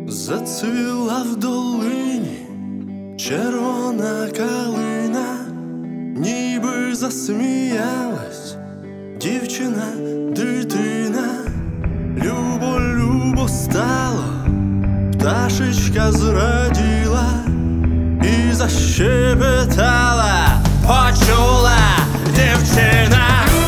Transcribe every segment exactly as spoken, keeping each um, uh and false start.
Зацвіла в долині червона калина, ніби засміялась дівчина, дитина. Любо, любо стало, пташечка зраділа і защебетала, почула дівчина.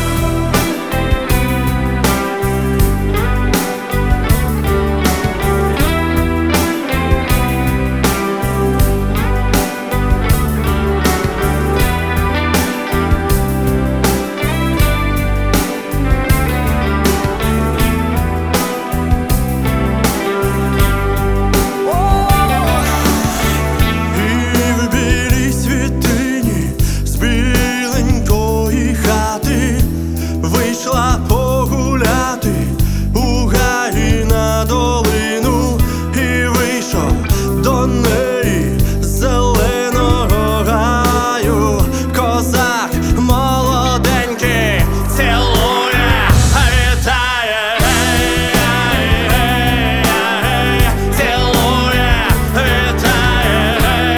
Вийшла погуляти у гаї на долину, і вийшов до неї з зеленого гаю козак молоденький, цілує, вітає, цілує, вітає,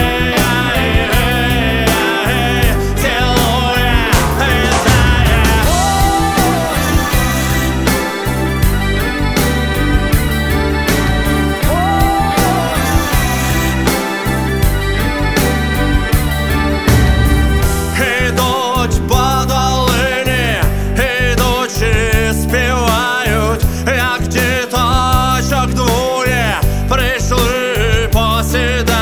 цілує, вітає. Ідуть по долині, ідучи співають, як діточок двоє прийшли посідати.